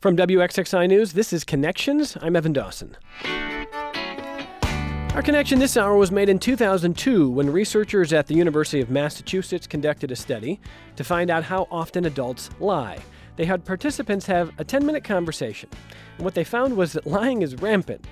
From WXXI News, this is Connections. I'm Evan Dawson. Our connection this hour was made in 2002 when researchers at the University of Massachusetts conducted a study to find out how often adults lie. They had participants have a 10-minute conversation. And what they found was that lying is rampant.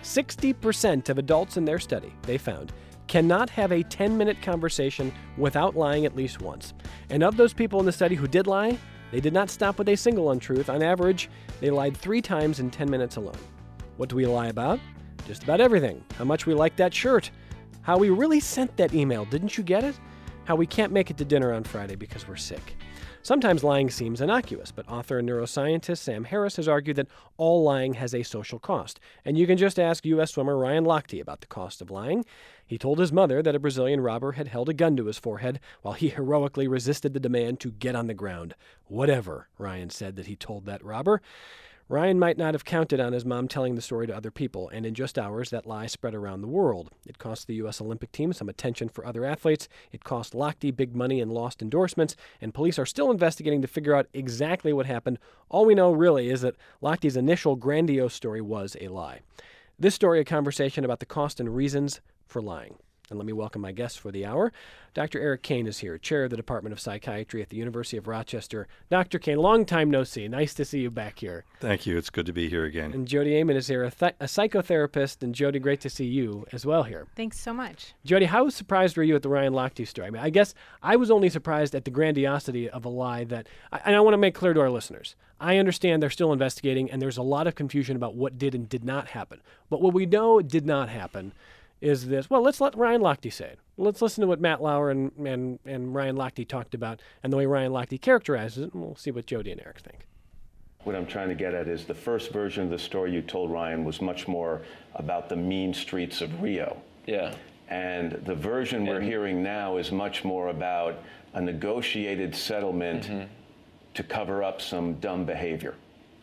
60% of adults in their study, they found, cannot have a 10-minute conversation without lying at least once. And of those people in the study who did lie, they did not stop with a single untruth. On average, they lied 3 times in 10 minutes alone. What do we lie about? Just about everything. How much we like that shirt. How we really sent that email. Didn't you get it? How we can't make it to dinner on Friday because we're sick. Sometimes lying seems innocuous, but author and neuroscientist Sam Harris has argued that all lying has a social cost. And you can just ask U.S. swimmer Ryan Lochte about the cost of lying. He told his mother that a Brazilian robber had held a gun to his forehead while he heroically resisted the demand to get on the ground. Whatever, Ryan said that he told that robber. Ryan might not have counted on his mom telling the story to other people, and in just hours, that lie spread around the world. It cost the U.S. Olympic team some attention for other athletes. It cost Lochte big money and lost endorsements, and police are still investigating to figure out exactly what happened. All we know, really, is that Lochte's initial grandiose story was a lie. This story, a conversation about the cost and reasons for lying. And let me welcome my guest for the hour. Dr. Eric Kane is here, chair of the Department of Psychiatry at the University of Rochester. Dr. Kane, long time no see. Nice to see you back here. Thank you. It's good to be here again. And Jody Amon is here, a psychotherapist. And Jody, great to see you as well here. Thanks so much. Jody, how surprised were you at the Ryan Lochte story? I mean, I guess I was only surprised at the grandiosity of a lie that, and I want to make clear to our listeners, I understand they're still investigating and there's a lot of confusion about what did and did not happen. But what we know did not happen is this. Well, let's let Ryan Lochte say it. Let's listen to what Matt Lauer and Ryan Lochte talked about and the way Ryan Lochte characterizes it, and we'll see what Jody and Eric think. What I'm trying to get at is the first version of the story you told, Ryan, was much more about the mean streets of Rio. Yeah. And the version we're hearing now is much more about a negotiated settlement to cover up some dumb behavior.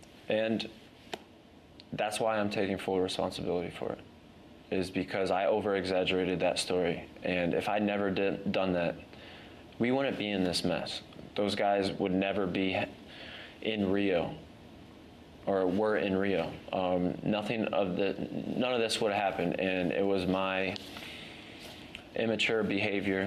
And that's why I'm taking full responsibility for it, is because I over-exaggerated that story. And if I never done that, we wouldn't be in this mess. Those guys would never be in Rio, or were in Rio. None of this would have happened, and it was my immature behavior.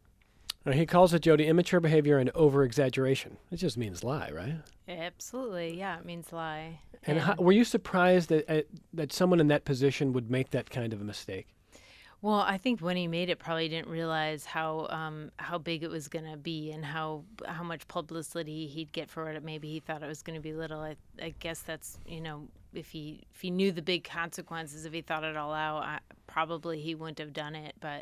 He calls it, Jody, immature behavior and over-exaggeration. It just means lie, right? Absolutely, yeah, it means lie. And were you surprised that someone in that position would make that kind of a mistake? Well, I think when he made it, probably didn't realize how big it was going to be and how much publicity he'd get for it. Maybe he thought it was going to be little. I guess that's, if he knew the big consequences, if he thought it all out, probably he wouldn't have done it. But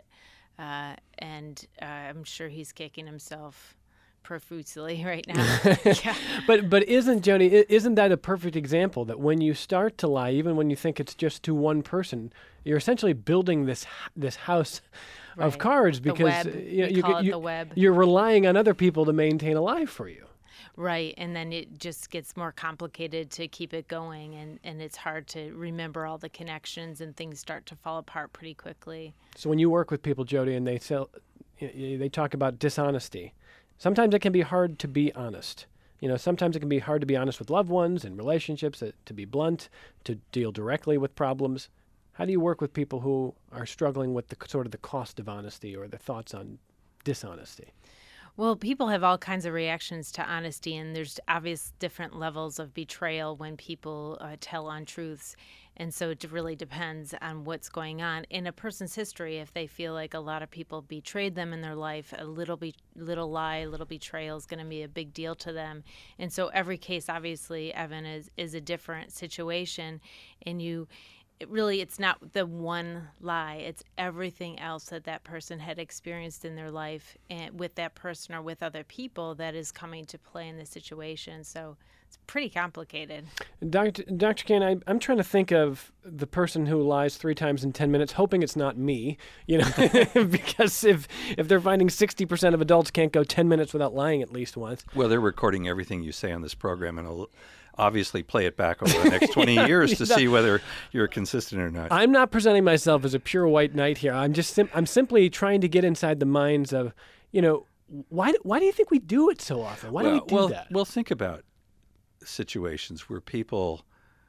I'm sure he's kicking himself profusely right now. Yeah. But isn't that a perfect example that when you start to lie, even when you think it's just to one person, you're essentially building this house of cards because the web. You're relying on other people to maintain a lie for you. Right, and then it just gets more complicated to keep it going, and it's hard to remember all the connections, and things start to fall apart pretty quickly. So when you work with people, Jody, and they talk about dishonesty, sometimes it can be hard to be honest. Sometimes it can be hard to be honest with loved ones and relationships, to be blunt, to deal directly with problems. How do you work with people who are struggling with the cost of honesty or the thoughts on dishonesty? Well, people have all kinds of reactions to honesty, and there's obvious different levels of betrayal when people tell untruths. And so it really depends on what's going on in a person's history. If they feel like a lot of people betrayed them in their life, a little lie, a little betrayal is going to be a big deal to them. And so every case, obviously, Evan, is a different situation. And it's not the one lie. It's everything else that person had experienced in their life and with that person or with other people that is coming to play in this situation. So it's pretty complicated. Dr. Kane, I'm trying to think of the person who lies 3 times in 10 minutes, hoping it's not me, because if they're finding 60% of adults can't go 10 minutes without lying at least once. Well, they're recording everything you say on this program, and will obviously play it back over the next 20 years to see whether you're consistent or not. I'm not presenting myself as a pure white knight here. I'm simply trying to get inside the minds of, why do you think we do it so often? Why do we do that? Well, think about situations where people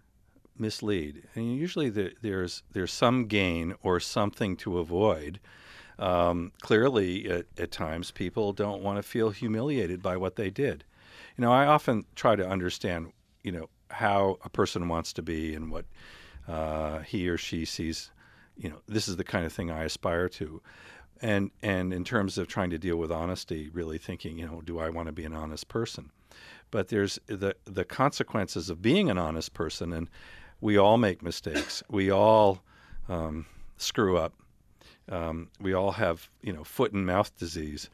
mislead, and usually there's some gain or something to avoid. Clearly, at times, people don't want to feel humiliated by what they did. I often try to understand, how a person wants to be and what he or she sees. This is the kind of thing I aspire to. And in terms of trying to deal with honesty, really thinking, do I want to be an honest person? But there's the consequences of being an honest person, and we all make mistakes. We all screw up. We all have, foot and mouth disease,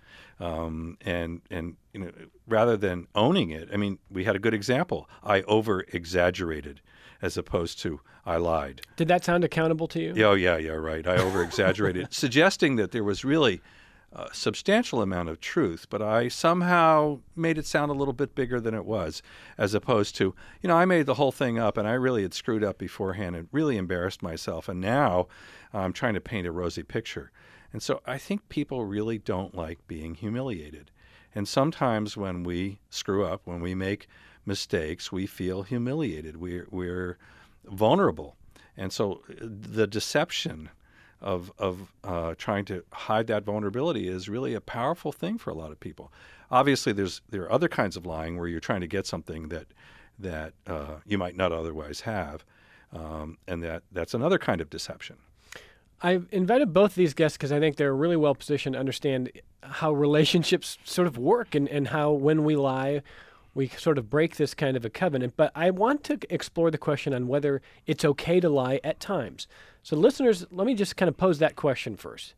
and rather than owning it, I mean, we had a good example. I over-exaggerated, as opposed to I lied. Did that sound accountable to you? Oh yeah, right. I over-exaggerated, suggesting that there was really a substantial amount of truth, but I somehow made it sound a little bit bigger than it was, as opposed to, I made the whole thing up and I really had screwed up beforehand and really embarrassed myself, and now I'm trying to paint a rosy picture. And so I think people really don't like being humiliated. And sometimes when we screw up, when we make mistakes, we feel humiliated. We're vulnerable. And so the deception of trying to hide that vulnerability is really a powerful thing for a lot of people. Obviously, there are other kinds of lying where you're trying to get something that you might not otherwise have, and that's another kind of deception. I've invited both of these guests because I think they're really well positioned to understand how relationships sort of work and how when we lie, we sort of break this kind of a covenant. But I want to explore the question on whether it's okay to lie at times. So listeners, let me just kind of pose that question first.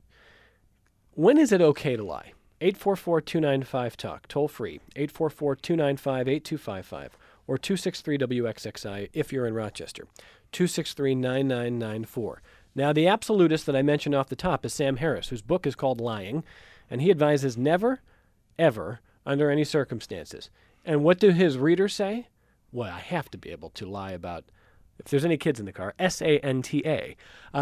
When is it okay to lie? 844-295-TALK, toll free, 844-295-8255, or 263-WXXI if you're in Rochester, 263-9994. Now, the absolutist that I mentioned off the top is Sam Harris, whose book is called Lying, and he advises never, ever, under any circumstances. And what do his readers say? Well, I have to be able to lie about, if there's any kids in the car, Santa.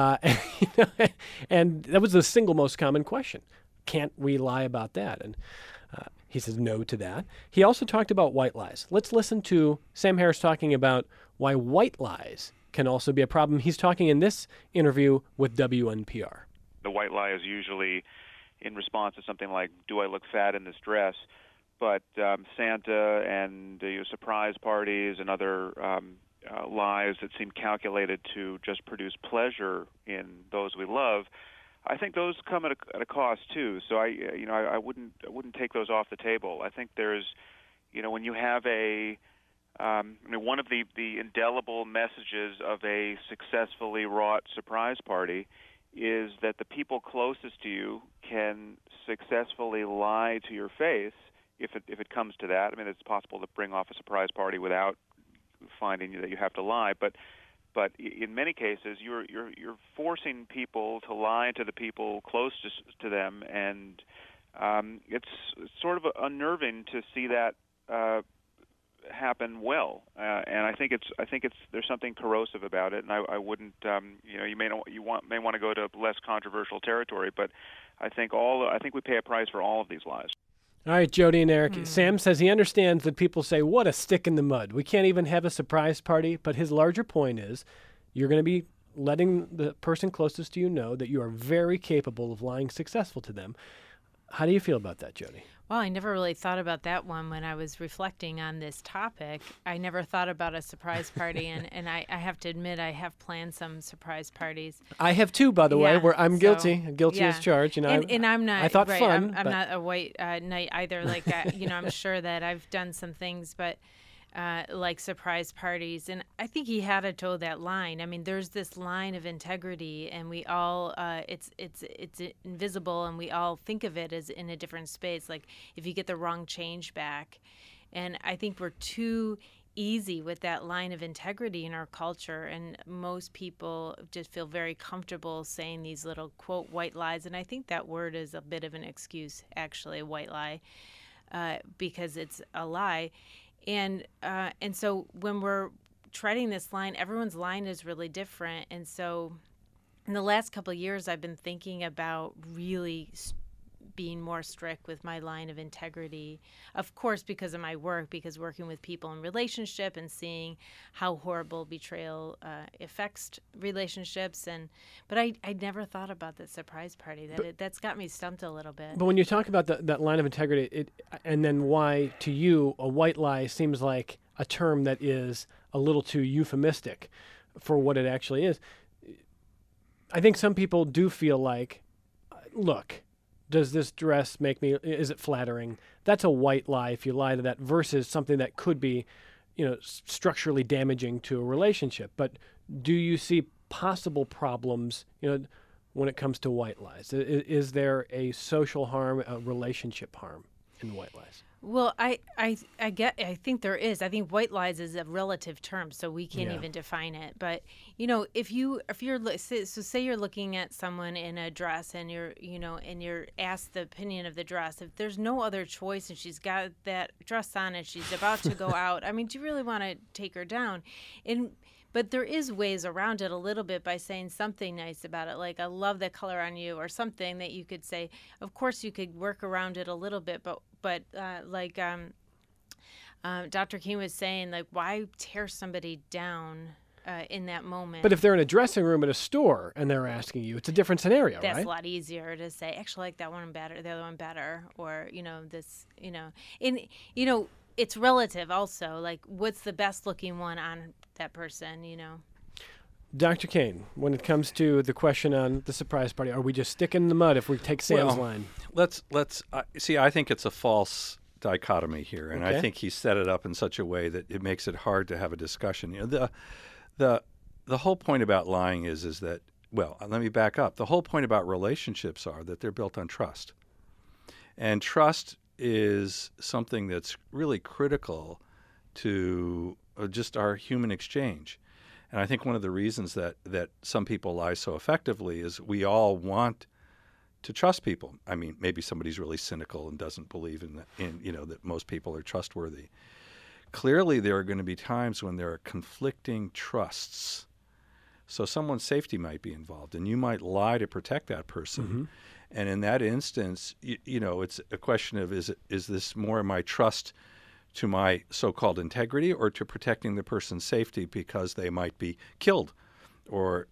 And that was the single most common question. Can't we lie about that? And he says no to that. He also talked about white lies. Let's listen to Sam Harris talking about why white lies can also be a problem. He's talking in this interview with WNPR. The white lie is usually in response to something like, do I look fat in this dress? But Santa and surprise parties and other lies that seem calculated to just produce pleasure in those we love, I think those come at a cost too. So I wouldn't take those off the table. I think there's, when you have one of the indelible messages of a successfully wrought surprise party is that the people closest to you can successfully lie to your face if it comes to that. I mean, it's possible to bring off a surprise party without finding that you have to lie, but in many cases you're forcing people to lie to the people closest to them, and it's sort of unnerving to see that happen well, and I think there's something corrosive about it, and I wouldn't you may want to go to less controversial territory, but I think we pay a price for all of these lies. All right, Jody and Eric. Sam says he understands that people say, what a stick in the mud. We can't even have a surprise party. But his larger point is you're going to be letting the person closest to you know that you are very capable of lying successful to them. How do you feel about that, Jody? Well, I never really thought about that one when I was reflecting on this topic. I never thought about a surprise party, and I have to admit I have planned some surprise parties. I have too, by the way, where I'm guilty as charged. And I'm not. I thought right, fun. I'm not a white knight either. Like I'm sure that I've done some things, but like surprise parties, and I think he had to toe that line. I mean, there's this line of integrity, and we all it's invisible, and we all think of it as in a different space. Like if you get the wrong change back, and I think we're too easy with that line of integrity in our culture, and most people just feel very comfortable saying these little quote white lies, and I think that word is a bit of an excuse, actually, a white lie, because it's a lie. And so when we're treading this line, everyone's line is really different. And so in the last couple of years, I've been thinking about really being more strict with my line of integrity, of course, because of my work, because working with people in relationship and seeing how horrible betrayal affects relationships. But I never thought about the surprise party. That's got me stumped a little bit. But when you talk about that line of integrity, and then why to you a white lie seems like a term that is a little too euphemistic for what it actually is. I think some people do feel like, look, does this dress make me, is it flattering? That's a white lie if you lie to that versus something that could be, structurally damaging to a relationship. But do you see possible problems, when it comes to white lies? Is there a social harm, a relationship harm in white lies? Well, I think there is. I think white lies is a relative term, so we can't even define it. But if you're say you're looking at someone in a dress and you're asked the opinion of the dress, if there's no other choice and she's got that dress on and she's about to go out, I mean, do you really want to take her down? But there is ways around it a little bit by saying something nice about it, like I love the color on you, or something that you could say. Of course, you could work around it a little bit, but like Dr. King was saying, like, why tear somebody down in that moment? But if they're in a dressing room at a store and they're asking you, it's a different scenario, That's right? a lot easier to say, actually, I like that one better, the other one better, or it's relative also. Like, what's the best looking one on that person, Dr. Kane, when it comes to the question on the surprise party, are we just sticking in the mud if we take Sam's line? Let's see. I think it's a false dichotomy here, and I think he set it up in such a way that it makes it hard to have a discussion. The whole point about lying is that, well, let me back up. The whole point about relationships are that they're built on trust, and trust is something that's really critical to just our human exchange. And I think one of the reasons that some people lie so effectively is we all want to trust people. I mean, maybe somebody's really cynical and doesn't believe in that most people are trustworthy. Clearly, there are going to be times when there are conflicting trusts. So someone's safety might be involved, and you might lie to protect that person. Mm-hmm. And in that instance, it's a question of is this more my trust to my so-called integrity or to protecting the person's safety because they might be killed or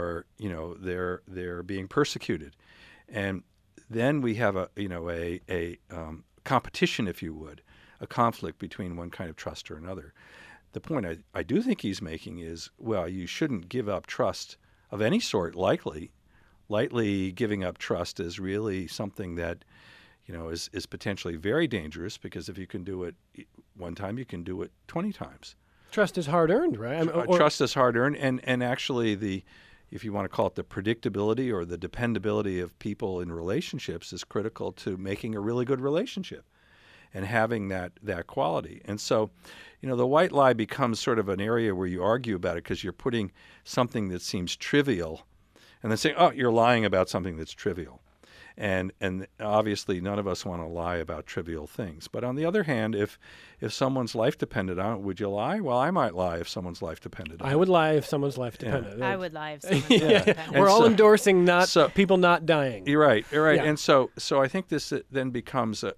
they're being persecuted. And then we have a competition, if you would, a conflict between one kind of trust or another. The point I do think he's making is, well, you shouldn't give up trust of any sort lightly. Lightly giving up trust is really something that is potentially very dangerous, because if you can do it one time, you can do it 20 times. Trust is hard earned, right? Trust is hard earned, and actually if you want to call it the predictability or the dependability of people in relationships is critical to making a really good relationship and having that quality. And so, the white lie becomes sort of an area where you argue about it because you're putting something that seems trivial and then saying, oh, you're lying about something that's trivial. And obviously none of us want to lie about trivial things. But on the other hand, if someone's life depended on it, would you lie? Well, I might lie if someone's life depended on it. I would lie if someone's life depended. I would lie if someone's life depended. We're all endorsing people not dying. You're right. You're right. Yeah. And so I think this then becomes a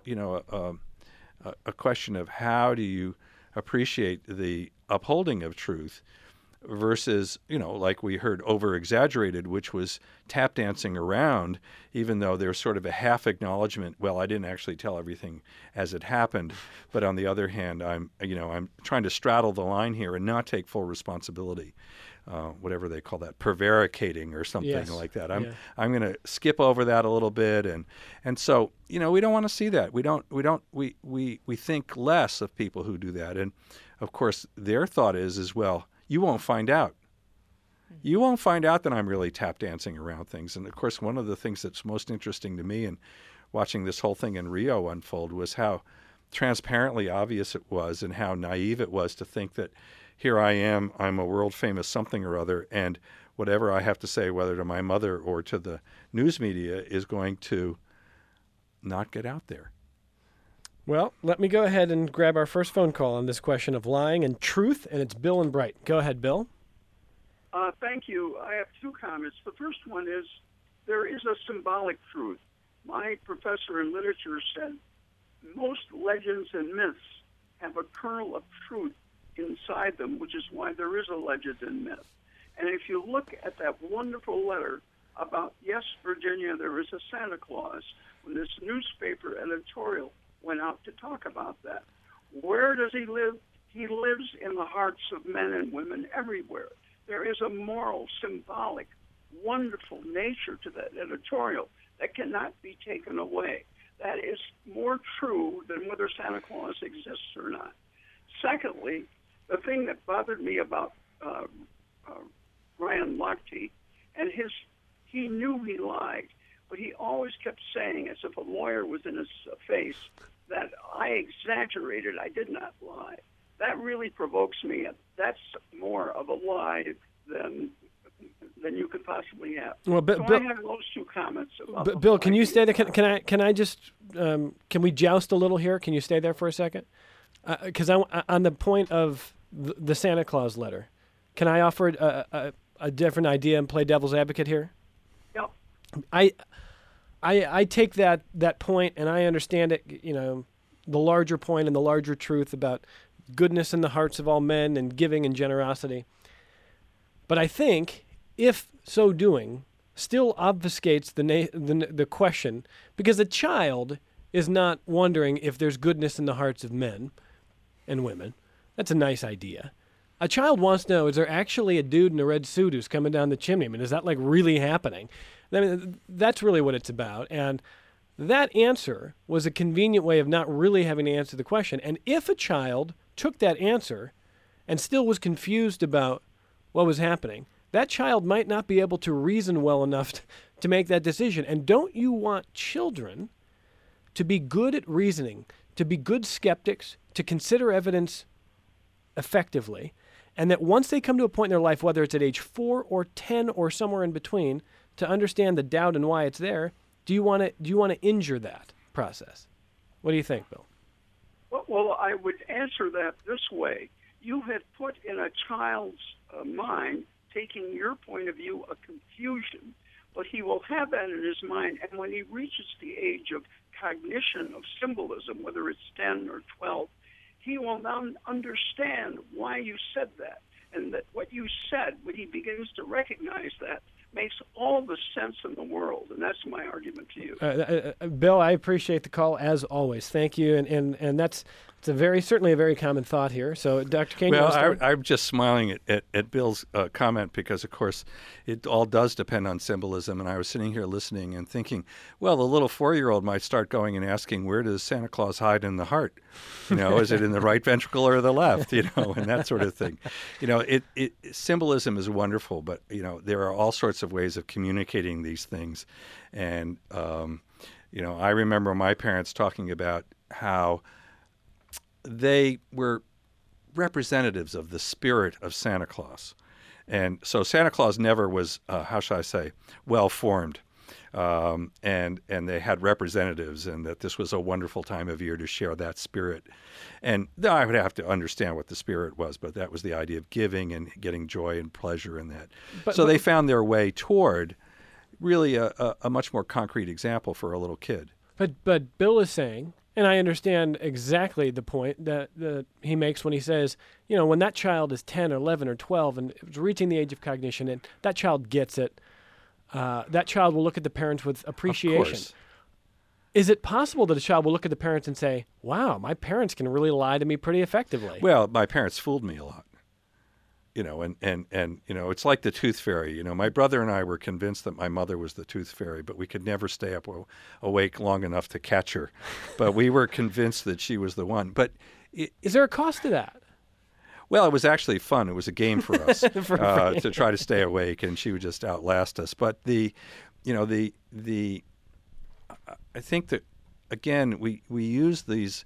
question of how do you appreciate the upholding of truth versus, like we heard, over-exaggerated, which was tap dancing around, even though there's sort of a half acknowledgement, well, I didn't actually tell everything as it happened. But on the other hand, I'm trying to straddle the line here and not take full responsibility, whatever they call that, prevaricating or something like that. I'm going to skip over that a little bit. And so, we don't want to see that. We think less of people who do that. And of course, their thought is, well, you won't find out. You won't find out that I'm really tap dancing around things. And, of course, one of the things that's most interesting to me in watching this whole thing in Rio unfold was how transparently obvious it was and how naive it was to think that here I am, I'm a world-famous something or other, and whatever I have to say, whether to my mother or to the news media, is going to not get out there. Well, let me go ahead and grab our first phone call on this question of lying and truth, and it's Bill in Bright. Go ahead, Bill. Thank you. I have two comments. The first one is there is a symbolic truth. My professor in literature said most legends and myths have a kernel of truth inside them, which is why there is a legend and myth. And if you look at that wonderful letter about, yes, Virginia, there is a Santa Claus, when this newspaper editorial went out to talk about that. Where does he live? He lives in the hearts of men and women everywhere. There is a moral, symbolic, wonderful nature to that editorial that cannot be taken away. That is more true than whether Santa Claus exists or not. Secondly, the thing that bothered me about Ryan Lochte, and he knew he lied, but he always kept saying, as if a lawyer was in his face, that I exaggerated, I did not lie. That really provokes me. That's more of a lie than you could possibly have. Well, so I have those two comments. About Bill, can you stay there? Can I just can we joust a little here? Can you stay there for a second? Because on the point of the Santa Claus letter, can I offer a different idea and play devil's advocate here? Yep. I take that point and I understand it. You know, the larger point and the larger truth about goodness in the hearts of all men and giving and generosity. But I think, if so doing, still obfuscates the question, because a child is not wondering if there's goodness in the hearts of men and women. That's a nice idea. A child wants to know, is there actually a dude in a red suit who's coming down the chimney? I mean, is that like really happening? I mean, that's really what it's about. And that answer was a convenient way of not really having to answer the question. And if a child took that answer and still was confused about what was happening, that child might not be able to reason well enough to make that decision. And don't you want children to be good at reasoning, to be good skeptics, to consider evidence effectively, and that once they come to a point in their life, whether it's at age 4 or 10 or somewhere in between, to understand the doubt and why it's there, do you want to injure that process? What do you think, Bill? Well, I would answer that this way. You have put in a child's mind, taking your point of view, a confusion, but he will have that in his mind. And when he reaches the age of cognition, of symbolism, whether it's 10 or 12, he will now understand why you said that. And that what you said, when he begins to recognize that, makes all the sense in the world. And that's my argument to you. Bill, I appreciate the call as always. Thank you. And that's certainly a very common thought here. So, Dr. Kane, I'm just smiling at Bill's comment because, of course, it all does depend on symbolism. And I was sitting here listening and thinking, well, the little 4-year-old might start going and asking, where does Santa Claus hide in the heart? You know, is it in the right ventricle or the left? You know, and that sort of thing. You know, symbolism is wonderful, but, you know, there are all sorts of ways of communicating these things. And, you know, I remember my parents talking about how they were representatives of the spirit of Santa Claus. And so Santa Claus never was, how shall I say, well-formed. And they had representatives, and that this was a wonderful time of year to share that spirit. And I would have to understand what the spirit was, but that was the idea of giving and getting joy and pleasure in that. So they found their way toward really a much more concrete example for a little kid. But Bill is saying, and I understand exactly the point that he makes when he says, you know, when that child is 10 or 11 or 12 and is reaching the age of cognition, and that child gets it, that child will look at the parents with appreciation. Of course. Is it possible that a child will look at the parents and say, wow, my parents can really lie to me pretty effectively? Well, my parents fooled me a lot. You know, and you know, it's like the tooth fairy. You know, my brother and I were convinced that my mother was the tooth fairy, but we could never stay up awake long enough to catch her. But we were convinced that she was the one. But is there a cost to that? Well, it was actually fun. It was a game for us to try to stay awake, and she would just outlast us. But I think that again we use these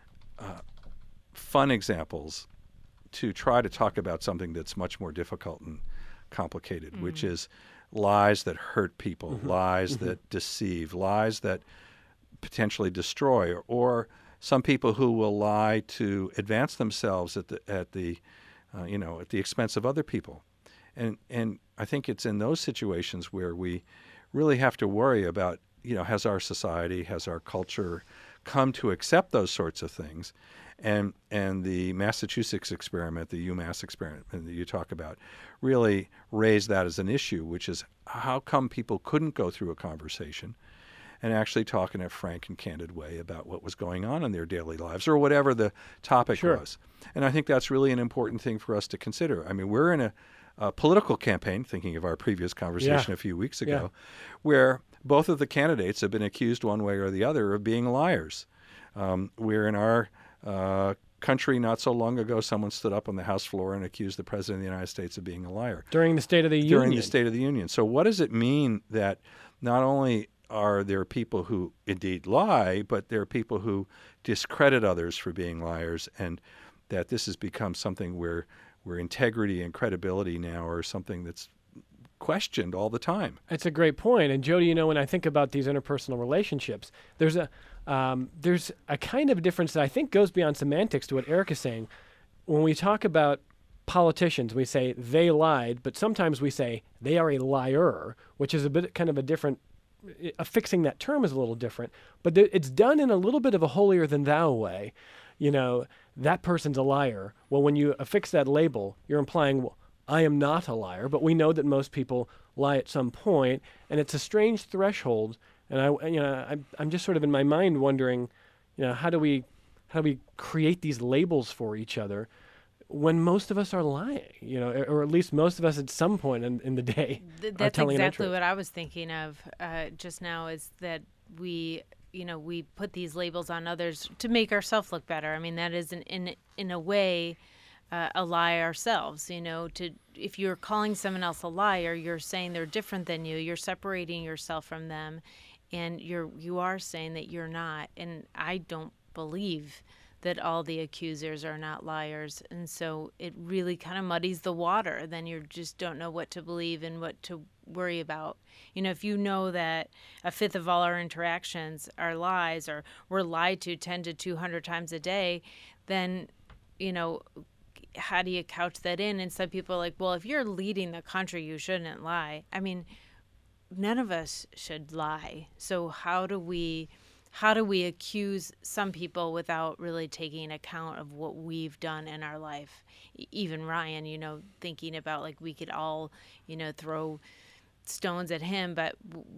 fun examples to try to talk about something that's much more difficult and complicated, which is lies that hurt people, lies that deceive, lies that potentially destroy, or some people who will lie to advance themselves at the expense of other people. And I think it's in those situations where we really have to worry about has our society, has our culture come to accept those sorts of things? And the Massachusetts experiment, the UMass experiment that you talk about, really raised that as an issue, which is how come people couldn't go through a conversation and actually talk in a frank and candid way about what was going on in their daily lives or whatever the topic was. And I think that's really an important thing for us to consider. I mean, we're in a political campaign, thinking of our previous conversation a few weeks ago, where both of the candidates have been accused one way or the other of being liars. We're in our country not so long ago, someone stood up on the House floor and accused the President of the United States of being a liar. During the State of the Union. During the State of the Union. So what does it mean that not only are there people who indeed lie, but there are people who discredit others for being liars, and that this has become something where integrity and credibility now are something that's questioned all the time? It's a great point. And Jody, when I think about these interpersonal relationships, there's a kind of difference that I think goes beyond semantics to what Eric is saying. When we talk about politicians, we say they lied, but sometimes we say they are a liar, which is a bit kind of a different, affixing that term is a little different, but it's done in a little bit of a holier than thou way. That person's a liar. Well, when you affix that label, you're implying, well, I am not a liar, but we know that most people lie at some point, and it's a strange threshold. And I'm just sort of in my mind wondering, how do we create these labels for each other when most of us are lying, or at least most of us at some point in the day are telling an exactly untruth. what I was thinking of just now, is that we put these labels on others to make ourselves look better. I mean, that is in a way a lie ourselves. If you're calling someone else a liar, you're saying they're different than you. You're separating yourself from them, and you are saying that you're not. And I don't believe that all the accusers are not liars. And so it really kind of muddies the water. Then you just don't know what to believe and what to worry about. If you know that a fifth of all our interactions are lies, or we're lied to 10 to 200 times a day, then, how do you couch that in? And some people are like, well, if you're leading the country, you shouldn't lie. I mean, none of us should lie. So how do we accuse some people without really taking account of what we've done in our life? Even Ryan, thinking about, like, we could all, throw stones at him, but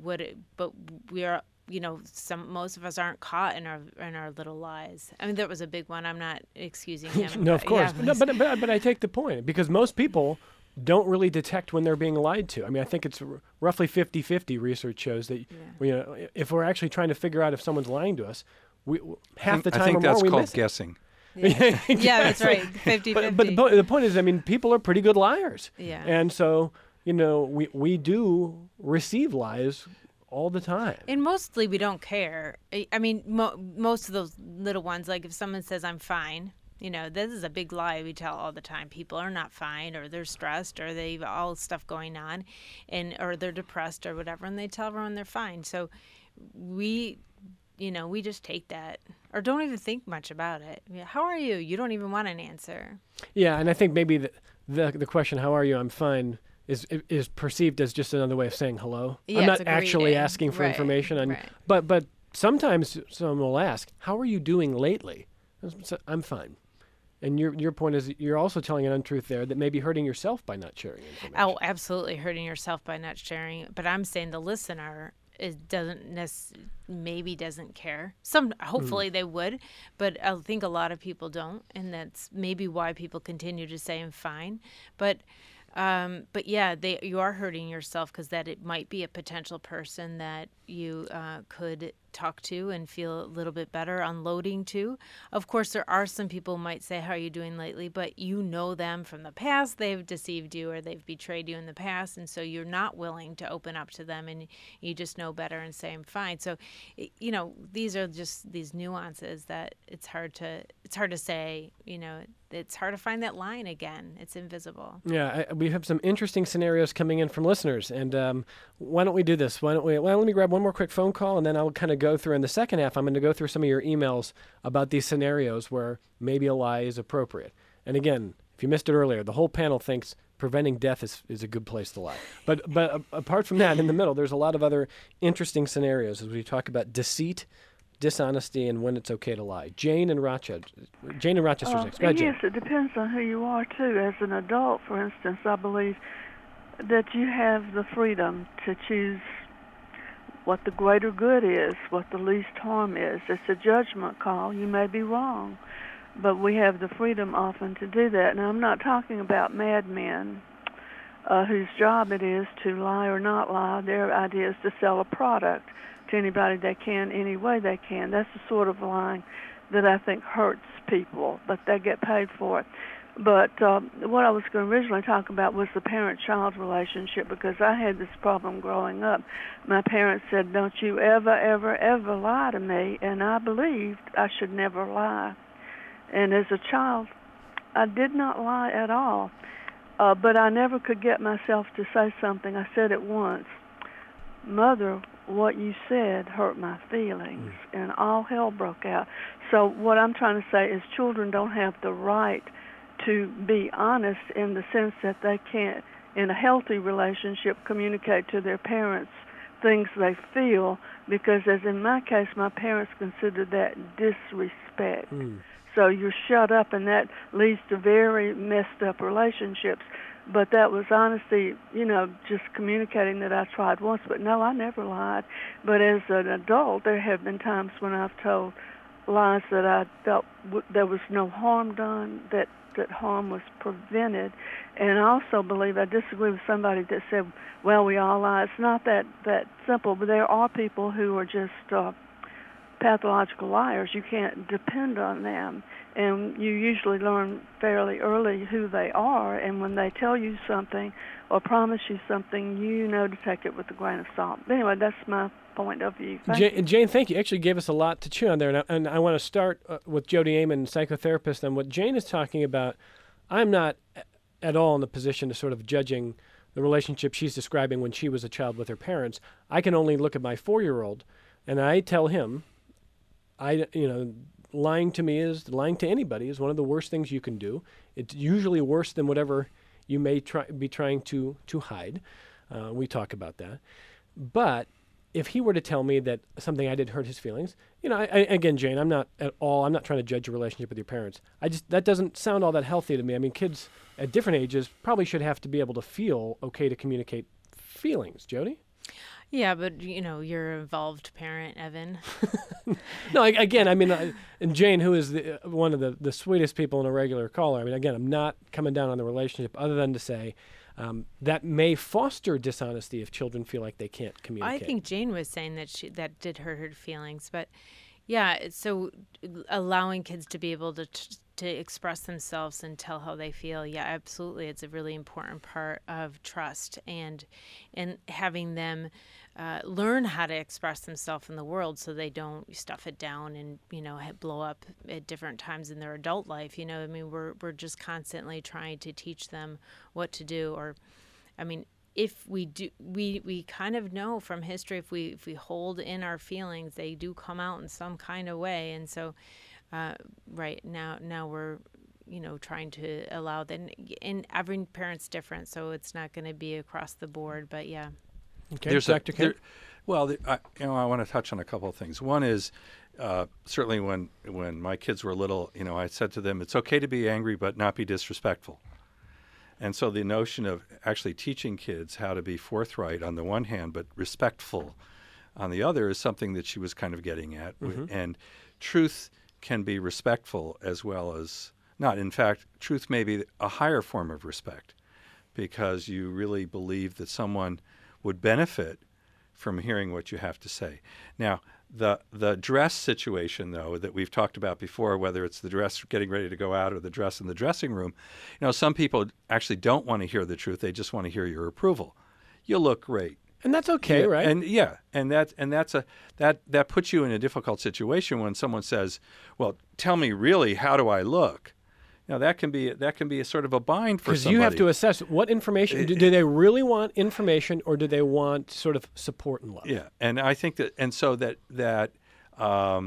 we are, most of us aren't caught in our little lies. I mean, that was a big one. I'm not excusing him. No, of course. Yeah. No, but I take the point, because most people don't really detect when they're being lied to. I mean, I think it's roughly 50-50. Research shows that if we're actually trying to figure out if someone's lying to us, half the time I think or more that's we called miss it. guessing. Yeah, that's right. 50-50. But the point is, I mean, people are pretty good liars. Yeah. And so, we do receive lies all the time. And mostly we don't care. I mean, most of those little ones, like if someone says, I'm fine, this is a big lie we tell all the time. People are not fine, or they're stressed, or they've all stuff going on, or they're depressed or whatever, and they tell everyone they're fine. So we just take that, or don't even think much about it. How are you? You don't even want an answer. Yeah, and I think maybe the question, how are you? I'm fine, is perceived as just another way of saying hello. Yeah, I'm it's not a actually greeting. asking for Right, information. right. But sometimes someone will ask, how are you doing lately? I'm fine. And your point is, you're also telling an untruth there that may be hurting yourself by not sharing information. Oh, absolutely hurting yourself by not sharing. But I'm saying the listener maybe doesn't care. Hopefully they would, but I think a lot of people don't, and that's maybe why people continue to say I'm fine. But yeah, you are hurting yourself, because that it might be a potential person that you could talk to and feel a little bit better unloading to. Of course, there are some people who might say, how are you doing lately? But you know them from the past. They've deceived you, or they've betrayed you in the past. And so you're not willing to open up to them, and you just know better and say, I'm fine. So, these are just these nuances that it's hard to say, it's hard to find that line again. It's invisible. Yeah, we have some interesting scenarios coming in from listeners, and why don't we do this? Let me grab one more quick phone call, and then I'll kind of go through, in the second half, I'm going to go through some of your emails about these scenarios where maybe a lie is appropriate. And again, If you missed it earlier, the whole panel thinks preventing death is a good place to lie. But apart from that, in the middle, there's a lot of other interesting scenarios as we talk about deceit, dishonesty, and when it's okay to lie. Jane in Rochester's next. Go ahead, Jane. Yes, it depends on who you are, too. As an adult, for instance, I believe that you have the freedom to choose what the greater good is, what the least harm is. It's a judgment call. You may be wrong, but we have the freedom often to do that. Now, I'm not talking about madmen whose job it is to lie or not lie. Their idea is to sell a product to anybody they can, any way they can. That's the sort of lying that I think hurts people, but they get paid for it. But what I was going to originally talk about was the parent-child relationship, because I had this problem growing up. My parents said, don't you ever, ever, ever lie to me, and I believed I should never lie. And as a child, I did not lie at all, but I never could get myself to say something. I said it once, Mother, what you said hurt my feelings, and all hell broke out. So what I'm trying to say is children don't have the right to be honest in the sense that they can't, in a healthy relationship, communicate to their parents things they feel, because as in my case, my parents considered that disrespect. So you're shut up, and that leads to very messed up relationships. But that was honesty, just communicating that I tried once. But no, I never lied. But as an adult, there have been times when I've told lies that I felt there was no harm done, that harm was prevented. And I also believe, I disagree with somebody that said, well, we all lie. It's not that simple, but there are people who are just pathological liars. You can't depend on them. And you usually learn fairly early who they are, and when they tell you something or promise you something, you know to take it with a grain of salt. But anyway, that's my point of view. Jane, thank you. Actually gave us a lot to chew on there, and I want to start with Jody Amen, psychotherapist, and what Jane is talking about. I'm not at all in the position to sort of judging the relationship she's describing when she was a child with her parents. I can only look at my 4-year-old, and I tell him, lying to anybody is one of the worst things you can do. It's usually worse than whatever you may be trying to hide. We talk about that. But if he were to tell me that something I did hurt his feelings, again, Jane, I'm not trying to judge your relationship with your parents. That doesn't sound all that healthy to me. I mean, kids at different ages probably should have to be able to feel okay to communicate feelings. Jody? But you're an involved parent, Evan. No, again, and Jane, who is one of the sweetest people in a regular caller. Again, I'm not coming down on the relationship other than to say that may foster dishonesty if children feel like they can't communicate. I think Jane was saying that did hurt her feelings, but so allowing kids to be able to express themselves and tell how they feel, absolutely, it's a really important part of trust and having them learn how to express themselves in the world, so they don't stuff it down and blow up at different times in their adult life. We're just constantly trying to teach them what to do, if we do, we kind of know from history, if we hold in our feelings, they do come out in some kind of way. And so right now we're trying to allow that, and every parent's different, so it's not going to be across the board, but yeah. Okay, Dr. Kent? I want to touch on a couple of things. One is certainly when my kids were little, I said to them, it's okay to be angry but not be disrespectful. And so the notion of actually teaching kids how to be forthright on the one hand, but respectful on the other, is something that she was kind of getting at. Mm-hmm. And truth can be respectful as well as not. In fact, truth may be a higher form of respect, because you really believe that someone would benefit from hearing what you have to say. Now, the dress situation, though, that we've talked about before, whether it's the dress getting ready to go out or the dress in the dressing room, some people actually don't want to hear the truth. They just want to hear your approval. You look great. And that's okay, right? And that puts you in a difficult situation when someone says, "Well, tell me really, how do I look?" That can be a sort of a bind for somebody. Because you have to assess what information do they really want information, or do they want sort of support and love? Yeah, and I think that, and so that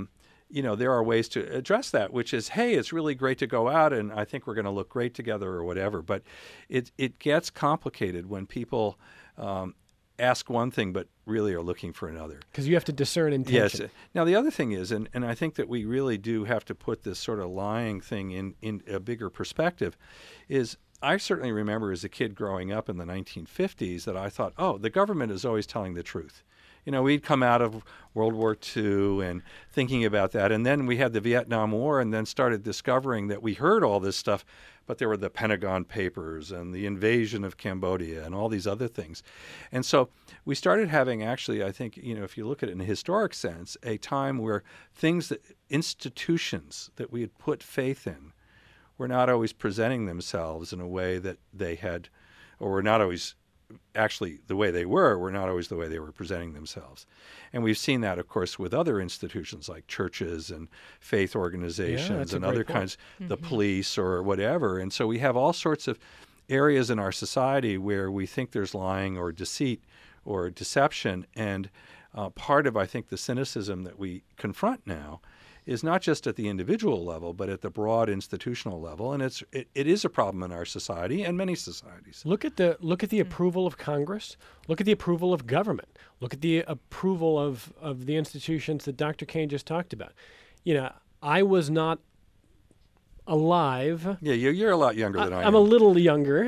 there are ways to address that, which is, hey, it's really great to go out and I think we're going to look great together or whatever. But it gets complicated when people ask one thing but really are looking for another. Because you have to discern intention. Yes. Now, the other thing is, and I think that we really do have to put this sort of lying thing in a bigger perspective, is I certainly remember as a kid growing up in the 1950s that I thought, oh, the government is always telling the truth. We'd come out of World War II and thinking about that. And then we had the Vietnam War and then started discovering that we heard all this stuff, but there were the Pentagon Papers and the invasion of Cambodia and all these other things. And so we started having actually, I think, if you look at it in a historic sense, a time where institutions that we had put faith in were not always presenting themselves in a way that they had, or were not always actually the way they were not always the way they were presenting themselves. And we've seen that, of course, with other institutions like churches and faith organizations and other kinds, the police or whatever. And so we have all sorts of areas in our society where we think there's lying or deceit or deception. And part of, I think, the cynicism that we confront now is not just at the individual level, but at the broad institutional level, and it is a problem in our society and many societies. Look at the approval of Congress. Look at the approval of government. Look at the approval of the institutions that Dr. Kane just talked about. I was not alive. Yeah, you're a lot younger than I am. I'm a little younger,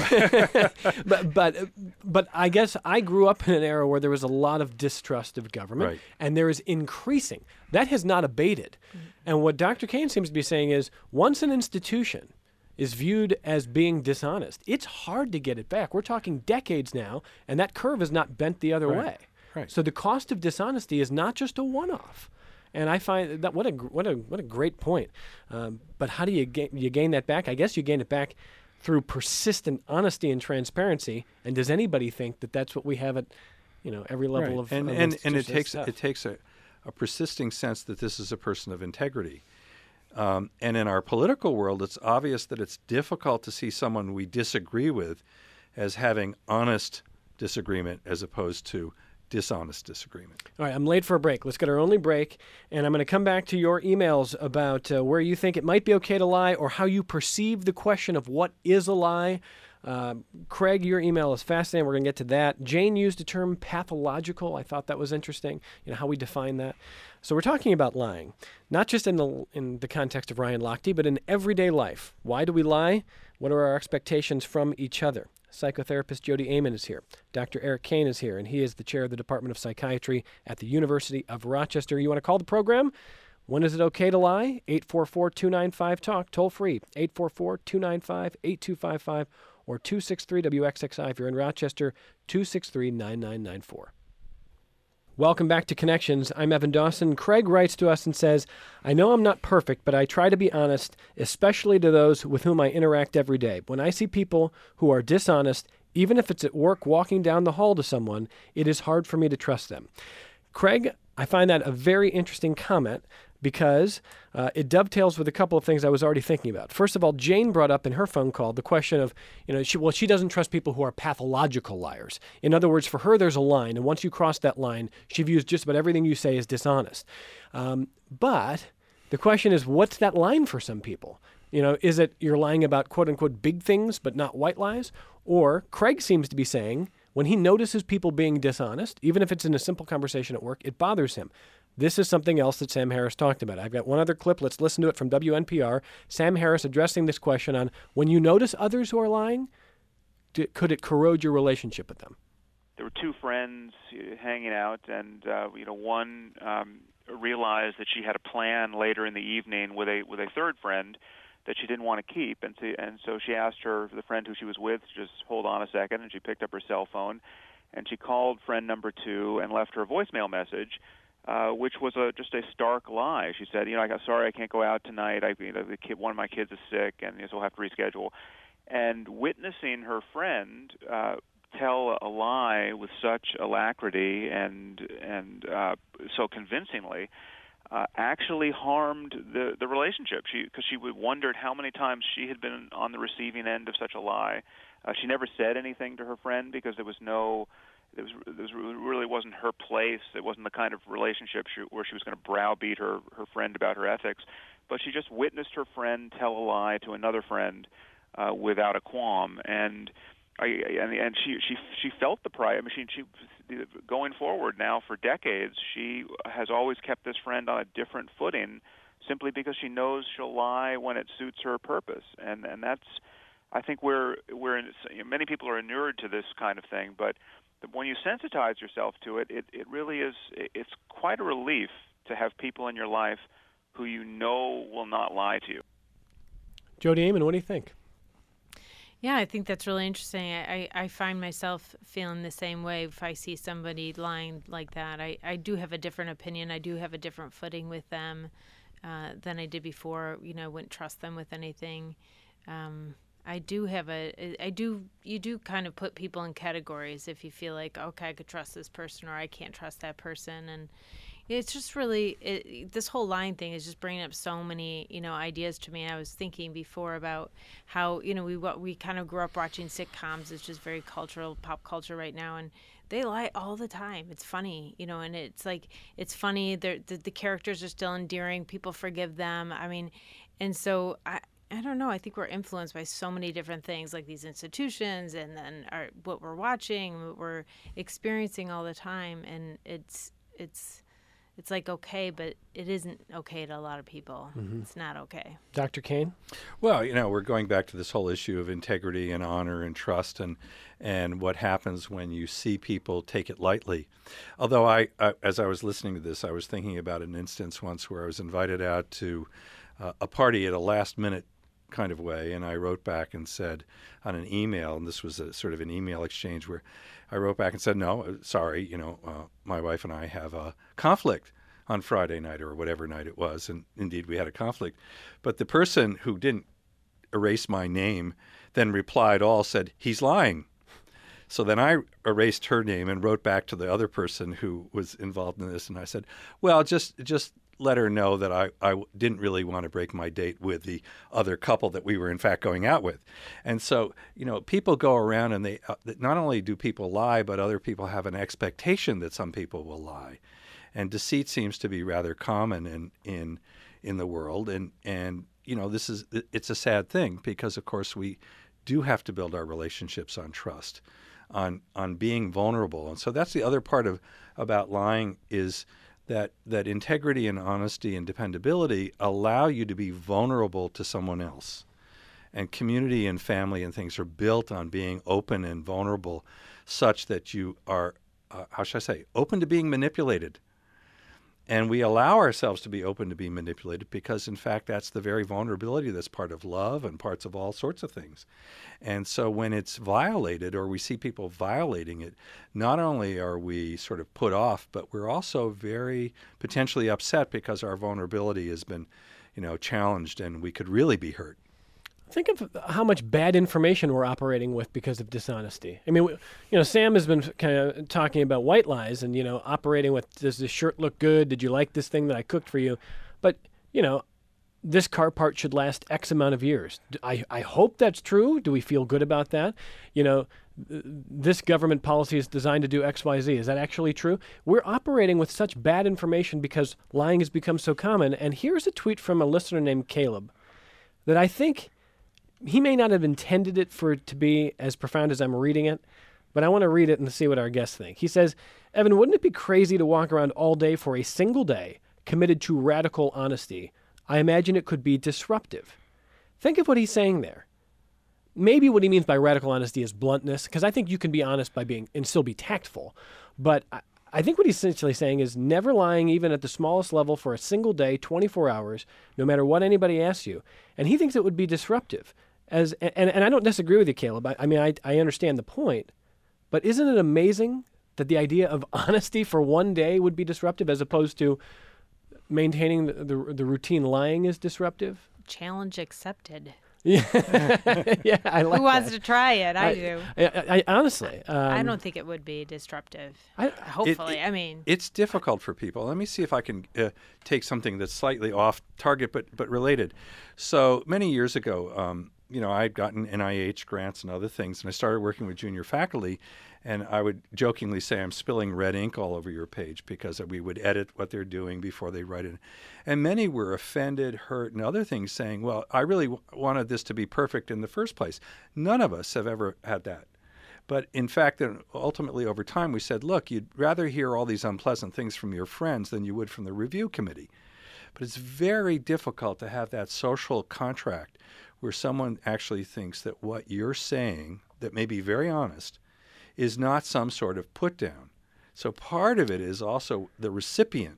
but I guess I grew up in an era where there was a lot of distrust of government, right, and there is increasing. That has not abated. And what Dr. Kane seems to be saying is, once an institution is viewed as being dishonest, it's hard to get it back. We're talking decades now, and that curve is not bent the other way. Right. So the cost of dishonesty is not just a one-off. And I find that what a great point. But how do you gain that back? I guess you gain it back through persistent honesty and transparency. And does anybody think that that's what we have at every level of and it takes a persisting sense that this is a person of integrity. And in our political world, it's obvious that it's difficult to see someone we disagree with as having honest disagreement as opposed to dishonest disagreement. All right, I'm late for a break. Let's get our only break, and I'm going to come back to your emails about where you think it might be okay to lie or how you perceive the question of what is a lie. Craig, your email is fascinating. We're going to get to that. Jane used the term pathological. I thought that was interesting, how we define that. So we're talking about lying, not just in the context of Ryan Lochte, but in everyday life. Why do we lie? What are our expectations from each other? Psychotherapist Jody Amen is here. Dr. Eric Kane is here, and he is the chair of the Department of Psychiatry at the University of Rochester. You want to call the program? When is it okay to lie? 844-295-TALK, toll free, 844-295-8255, or 263-WXXI if you're in Rochester, 263-9994. Welcome back to Connections. I'm Evan Dawson. Craig writes to us and says, I know I'm not perfect, but I try to be honest, especially to those with whom I interact every day. When I see people who are dishonest, even if it's at work walking down the hall to someone, it is hard for me to trust them. Craig, I find that a very interesting comment because it dovetails with a couple of things I was already thinking about. First of all, Jane brought up in her phone call the question of, she doesn't trust people who are pathological liars. In other words, for her, there's a line, and once you cross that line, she views just about everything you say as dishonest. But the question is, what's that line for some people? Is it you're lying about quote-unquote big things but not white lies? Or Craig seems to be saying when he notices people being dishonest, even if it's in a simple conversation at work, it bothers him. This is something else that Sam Harris talked about. I've got one other clip. Let's listen to it from WNPR. Sam Harris addressing this question on when you notice others who are lying, could it corrode your relationship with them? There were two friends hanging out, and one realized that she had a plan later in the evening with a third friend that she didn't want to keep, and so she asked the friend who she was with, to just hold on a second, and she picked up her cell phone, and she called friend number two and left her a voicemail message. Which was just a stark lie. She said, sorry, I can't go out tonight. One of my kids is sick, and so we'll have to reschedule. And witnessing her friend tell a lie with such alacrity and so convincingly actually harmed the relationship. Because she wondered how many times she had been on the receiving end of such a lie. She never said anything to her friend because there was no really wasn't her place. It wasn't the kind of relationship where she was going to browbeat her friend about her ethics, but she just witnessed her friend tell a lie to another friend without a qualm, and she felt the pride. I mean, she going forward now for decades, she has always kept this friend on a different footing, simply because she knows she'll lie when it suits her purpose, and that's, I think many people are inured to this kind of thing, but when you sensitize yourself to it, it really is, it's quite a relief to have people in your life who you know will not lie to you. Jody Amon, what do you think? Yeah, I think that's really interesting. I find myself feeling the same way if I see somebody lying like that. I do have a different opinion. I do have a different footing with them than I did before. You know, I wouldn't trust them with anything. You do kind of put people in categories if you feel like, okay, I could trust this person or I can't trust that person. And it's just really, this whole lying thing is just bringing up so many, ideas to me. I was thinking before about how, we kind of grew up watching sitcoms. It's just very pop culture right now. And they lie all the time. It's funny, and it's like, it's funny. The characters are still endearing. People forgive them. I mean, and so I don't know. I think we're influenced by so many different things, like these institutions, and then what we're watching, what we're experiencing all the time, and it's like okay, but it isn't okay to a lot of people. Mm-hmm. It's not okay. Dr. Kane? Well, we're going back to this whole issue of integrity and honor and trust, and what happens when you see people take it lightly. Although I as I was listening to this, I was thinking about an instance once where I was invited out to a party at a last-minute kind of way, and I wrote back and said on an email, and this was a sort of an email exchange where I wrote back and said, no, sorry, my wife and I have a conflict on Friday night or whatever night it was, and indeed we had a conflict. But the person who didn't erase my name then replied said, he's lying. So then I erased her name and wrote back to the other person who was involved in this, and I said, well, just let her know that I didn't really want to break my date with the other couple that we were in fact going out with. And so, people go around and they not only do people lie, but other people have an expectation that some people will lie. And deceit seems to be rather common in the world. And it's a sad thing because, of course, we do have to build our relationships on trust, on being vulnerable. And so that's the other part about lying is that integrity and honesty and dependability allow you to be vulnerable to someone else. And community and family and things are built on being open and vulnerable such that you are, open to being manipulated. And we allow ourselves to be open to being manipulated because, in fact, that's the very vulnerability that's part of love and parts of all sorts of things. And so when it's violated or we see people violating it, not only are we sort of put off, but we're also very potentially upset because our vulnerability has been, challenged and we could really be hurt. Think of how much bad information we're operating with because of dishonesty. I mean, Sam has been kind of talking about white lies and, operating with, does this shirt look good? Did you like this thing that I cooked for you? But, this car part should last X amount of years. I hope that's true. Do we feel good about that? This government policy is designed to do X, Y, Z. Is that actually true? We're operating with such bad information because lying has become so common. And here's a tweet from a listener named Caleb that I think he may not have intended it for it to be as profound as I'm reading it, but I want to read it and see what our guests think. He says, Evan, wouldn't it be crazy to walk around all day for a single day committed to radical honesty? I imagine it could be disruptive. Think of what he's saying there. Maybe what he means by radical honesty is bluntness, because I think you can be honest by being and still be tactful. But I think what he's essentially saying is never lying even at the smallest level for a single day, 24 hours, no matter what anybody asks you. And he thinks it would be disruptive. And I don't disagree with you, Caleb. I understand the point. But isn't it amazing that the idea of honesty for one day would be disruptive as opposed to maintaining the routine lying is disruptive? Challenge accepted. Yeah, yeah, I like Who wants to try it? I do. I honestly. I don't think it would be disruptive. Hopefully. It's difficult for people. Let me see if I can take something that's slightly off target but related. So many years ago, I'd gotten NIH grants and other things, and I started working with junior faculty, and I would jokingly say, I'm spilling red ink all over your page, because we would edit what they're doing before they write it. And many were offended, hurt, and other things, saying, well, I really wanted this to be perfect in the first place. None of us have ever had that. But in fact, ultimately over time, we said, look, you'd rather hear all these unpleasant things from your friends than you would from the review committee. But it's very difficult to have that social contract where someone actually thinks that what you're saying, that may be very honest, is not some sort of put down. So part of it is also the recipient,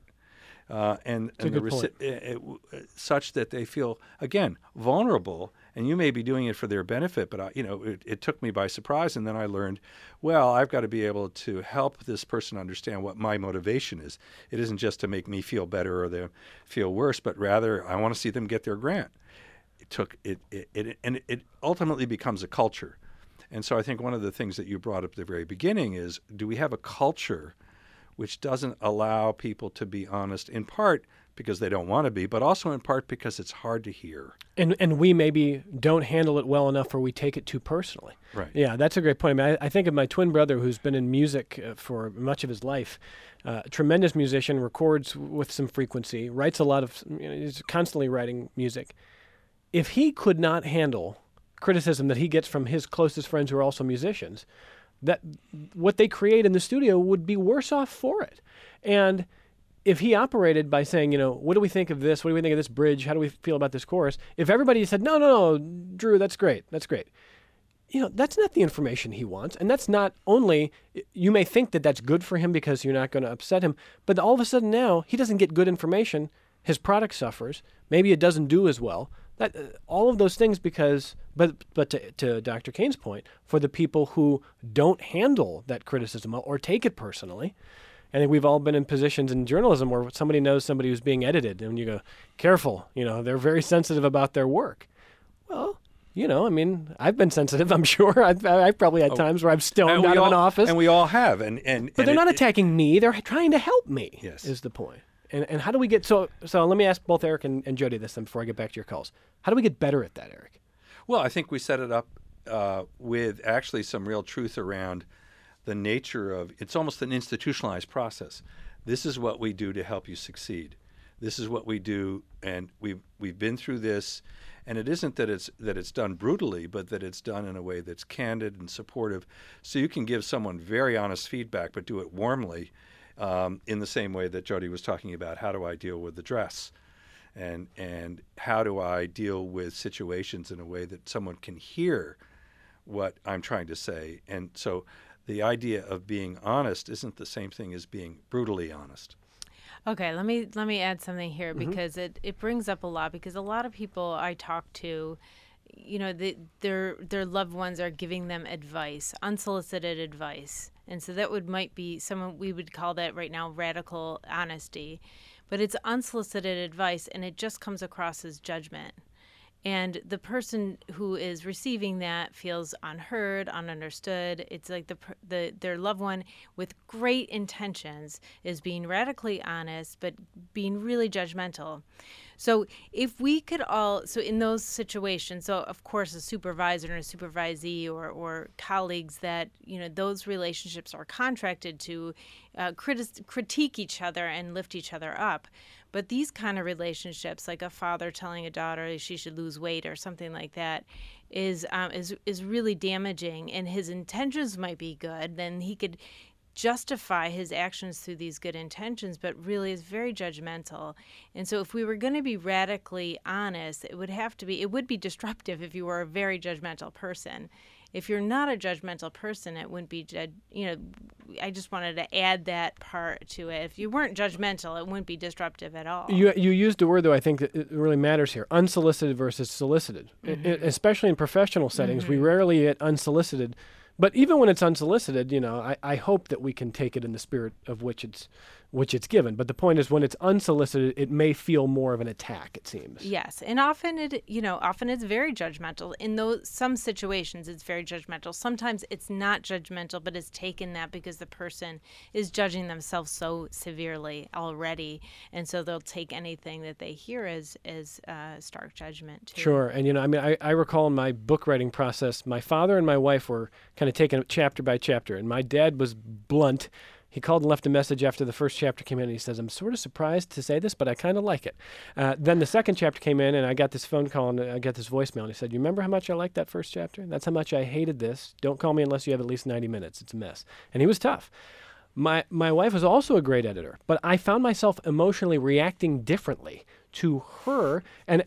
such that they feel, again, vulnerable. And you may be doing it for their benefit, but it took me by surprise. And then I learned, well, I've got to be able to help this person understand what my motivation is. It isn't just to make me feel better or them feel worse, but rather I want to see them get their grant. It ultimately becomes a culture. And so I think one of the things that you brought up at the very beginning is, do we have a culture which doesn't allow people to be honest, in part because they don't want to be, but also in part because it's hard to hear. And we maybe don't handle it well enough, or we take it too personally. Right. Yeah, that's a great point. I mean, I think of my twin brother, who's been in music for much of his life. Tremendous musician, records with some frequency, writes a lot of, he's constantly writing music. If he could not handle criticism that he gets from his closest friends who are also musicians, that what they create in the studio would be worse off for it. And if he operated by saying, what do we think of this? What do we think of this bridge? How do we feel about this chorus? If everybody said, no, Drew, that's great. That's great. That's not the information he wants. And that's not only, you may think that that's good for him because you're not going to upset him, but all of a sudden now he doesn't get good information. His product suffers. Maybe it doesn't do as well. That all of those things because, but to Dr. Kane's point, for the people who don't handle that criticism well or take it personally, I think we've all been in positions in journalism where somebody knows somebody who's being edited, and you go, careful, they're very sensitive about their work. Well, I've been sensitive, I'm sure. I've probably had times where I've stoned out of an office. And we all have. But they're not attacking me. They're trying to help me, yes, is the point. And how do we get, so let me ask both Eric and Jody this then before I get back to your calls. How do we get better at that, Eric? Well, I think we set it up with actually some real truth around the nature of, it's almost an institutionalized process. This is what we do to help you succeed. This is what we do, and we've been through this, and it isn't that it's done brutally, but that it's done in a way that's candid and supportive, so you can give someone very honest feedback, but do it warmly, in the same way that Jody was talking about. How do I deal with the dress, and how do I deal with situations in a way that someone can hear what I'm trying to say? And so the idea of being honest isn't the same thing as being brutally honest. Okay, let me add something here, because it brings up a lot, because a lot of people I talk to, their loved ones are giving them advice, unsolicited advice. And so that might be we would call that right now radical honesty, but it's unsolicited advice, and it just comes across as judgment. And the person who is receiving that feels unheard, ununderstood. It's like their loved one with great intentions is being radically honest, but being really judgmental. So if we could so in those situations, so of course a supervisor and a supervisee or colleagues that, those relationships are contracted to critique each other and lift each other up. But these kind of relationships, like a father telling a daughter she should lose weight or something like that, is really damaging. And his intentions might be good. Then he could justify his actions through these good intentions, but really is very judgmental. And so if we were going to be radically honest, it would be disruptive if you were a very judgmental person. If you're not a judgmental person, it wouldn't be, I just wanted to add that part to it. If you weren't judgmental, it wouldn't be disruptive at all. You used a word, though, I think that it really matters here, unsolicited versus solicited. Especially in professional settings, we rarely get unsolicited. But even when it's unsolicited, I hope that we can take it in the spirit of which it's which it's given. But the point is, when it's unsolicited, it may feel more of an attack, it seems. Yes, and often it's very judgmental. In some situations, it's very judgmental. Sometimes it's not judgmental, but it's taken that because the person is judging themselves so severely already, and so they'll take anything that they hear as stark judgment too. Sure, and I recall in my book writing process, my father and my wife were kind of taking it chapter by chapter, and my dad was blunt. He called and left a message after the first chapter came in, and he says, "I'm sort of surprised to say this, but I kind of like it." Then the second chapter came in, and I got this phone call, and I got this voicemail, and he said, "You remember how much I liked that first chapter? That's how much I hated this. Don't call me unless you have at least 90 minutes. It's a mess." And he was tough. My wife was also a great editor, but I found myself emotionally reacting differently to her, and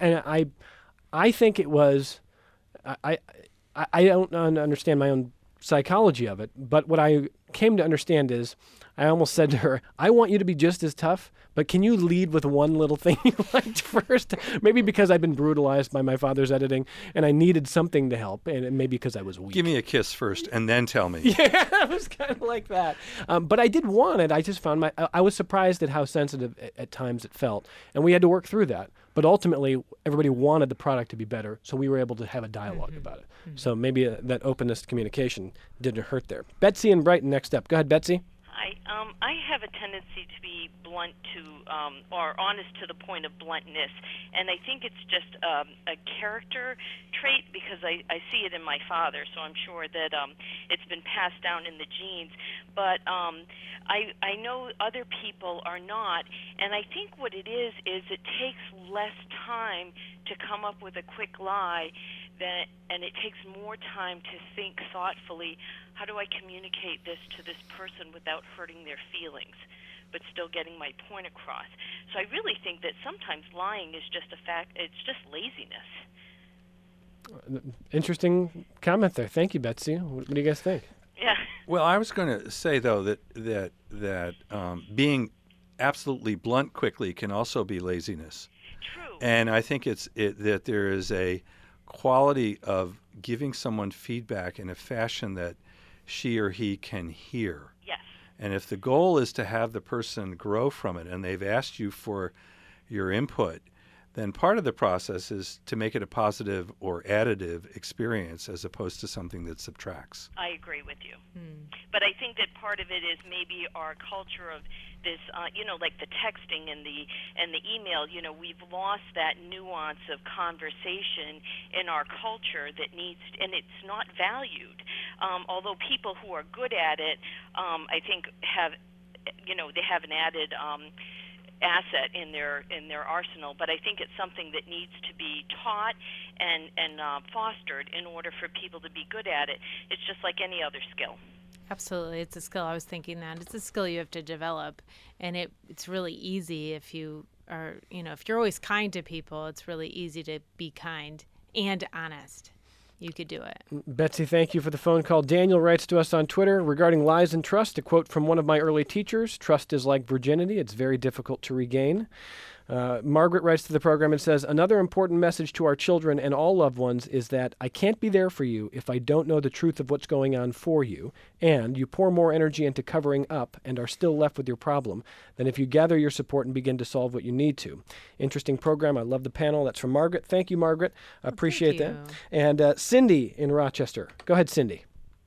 I think it was, I don't understand my own psychology of it, but what I came to understand is I almost said to her, I want you to be just as tough, but can you lead with one little thing you liked first? Maybe because I've been brutalized by my father's editing and I needed something to help, and maybe because I was weak. Give me a kiss first and then tell me. Yeah, it was kind of like that. But I did want it. I just found I was surprised at how sensitive at times it felt, and we had to work through that. But ultimately, everybody wanted the product to be better, so we were able to have a dialogue about it. So maybe that openness to communication didn't hurt there. Betsy in Brighton next up. Go ahead, Betsy. Hi. I have a tendency to be blunt or honest to the point of bluntness, and I think it's just a character trait because I see it in my father, so I'm sure that it's been passed down in the genes. But I know other people are not, and I think what it is it takes less time to come up with a quick lie, and it takes more time to think thoughtfully, how do I communicate this to this person without hurting their feelings, but still getting my point across? So I really think that sometimes lying is just it's just laziness. Interesting comment there. Thank you, Betsy. What do you guys think? Yeah. Well, I was going to say, though, that being absolutely blunt quickly can also be laziness. True. And I think that there is a quality of giving someone feedback in a fashion that she or he can hear. Yes. And if the goal is to have the person grow from it and they've asked you for your input, then part of the process is to make it a positive or additive experience as opposed to something that subtracts. I agree with you. But I think that part of it is maybe our culture of this, like the texting and the email, we've lost that nuance of conversation in our culture that needs, and it's not valued. Although people who are good at it, I think have, they have an added asset in their arsenal, but I think it's something that needs to be taught and fostered in order for people to be good at it. It's just like any other skill. Absolutely, it's a skill. I was thinking that it's a skill you have to develop, and it's really easy if you are, if you're always kind to people, it's really easy to be kind and honest. You could do it. Betsy, thank you for the phone call. Daniel writes to us on Twitter regarding lies and trust, a quote from one of my early teachers: "Trust is like virginity. It's very difficult to regain." Margaret writes to the program and says, "Another important message to our children and all loved ones is that I can't be there for you if I don't know the truth of what's going on for you, and you pour more energy into covering up and are still left with your problem than if you gather your support and begin to solve what you need to." Interesting program. I love the panel. That's from Margaret. Thank you, Margaret. I appreciate that. And Cindy in Rochester. Go ahead, Cindy.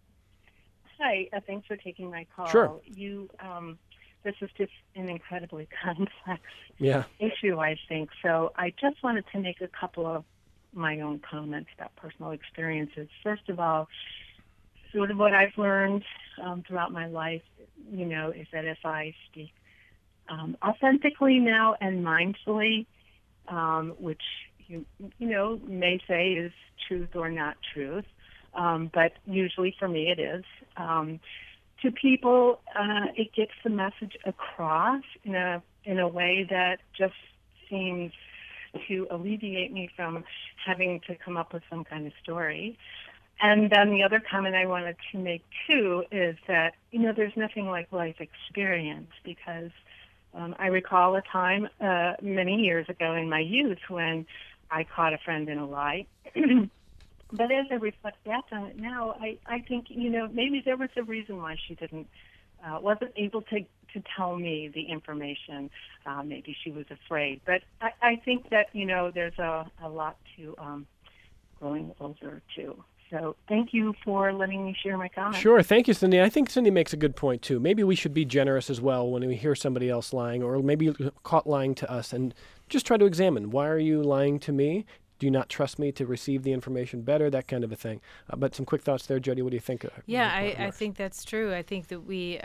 Hi. Thanks for taking my call. Sure. This is just an incredibly complex Yeah. issue, I think. So I just wanted to make a couple of my own comments about personal experiences. First of all, sort of what I've learned throughout my life, is that if I speak authentically now and mindfully, which you may say is truth or not truth, but usually for me it is, to people, it gets the message across in a way that just seems to alleviate me from having to come up with some kind of story. And then the other comment I wanted to make, too, is that, there's nothing like life experience, because I recall a time many years ago in my youth when I caught a friend in a lie. But as I reflect back on it now, I think, maybe there was a reason why she didn't wasn't able to tell me the information. Maybe she was afraid. But I think that, there's a lot to growing older, too. So thank you for letting me share my comments. Sure. Thank you, Cindy. I think Cindy makes a good point, too. Maybe we should be generous as well when we hear somebody else lying, or maybe caught lying to us, and just try to examine, why are you lying to me? Do you not trust me to receive the information better? That kind of a thing. But some quick thoughts there, Jody. What do you think? Yeah, I think that's true. I think that we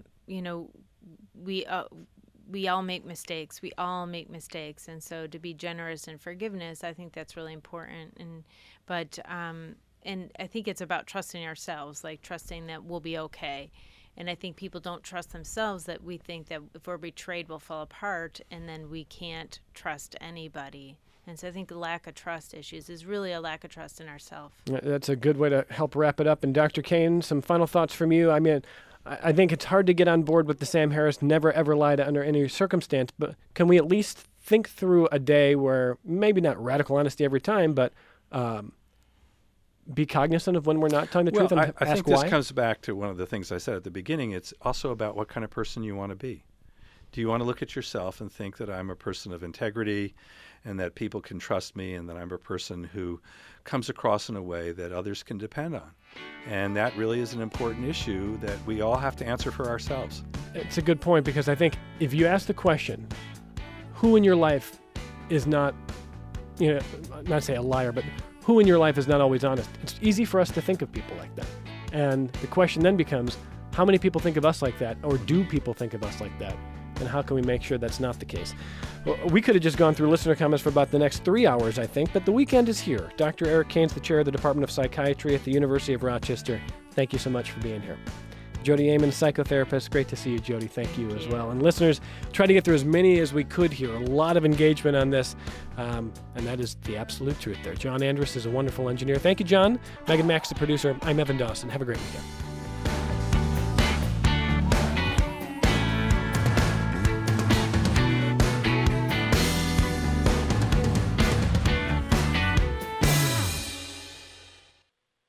all make mistakes. We all make mistakes. And so to be generous in forgiveness, I think that's really important. And I think it's about trusting ourselves, like trusting that we'll be okay. And I think people don't trust themselves, that we think that if we're betrayed, we'll fall apart, and then we can't trust anybody. And so I think the lack of trust issues is really a lack of trust in ourselves. That's a good way to help wrap it up. And Dr. Kane, some final thoughts from you. I mean, I think it's hard to get on board with the Sam Harris never ever lie to under any circumstance, but can we at least think through a day where maybe not radical honesty every time, but be cognizant of when we're not telling the truth and I ask think why? this comes back to one of the things I said at the beginning. It's also about what kind of person you want to be. Do you want to look at yourself and think that I'm a person of integrity and that people can trust me and that I'm a person who comes across in a way that others can depend on? And that really is an important issue that we all have to answer for ourselves. It's a good point, because I think if you ask the question, who in your life is not, not say a liar, but who in your life is not always honest? It's easy for us to think of people like that. And the question then becomes, how many people think of us like that, or do people think of us like that? And how can we make sure that's not the case? Well, we could have just gone through listener comments for about the next 3 hours, I think, but the weekend is here. Dr. Eric Kane's the chair of the Department of Psychiatry at the University of Rochester. Thank you so much for being here. Jody Amen, psychotherapist. Great to see you, Jody. Thank you as well. And listeners, try to get through as many as we could here. A lot of engagement on this, and that is the absolute truth there. John Andrus is a wonderful engineer. Thank you, John. Megan Max, the producer. I'm Evan Dawson. Have a great weekend.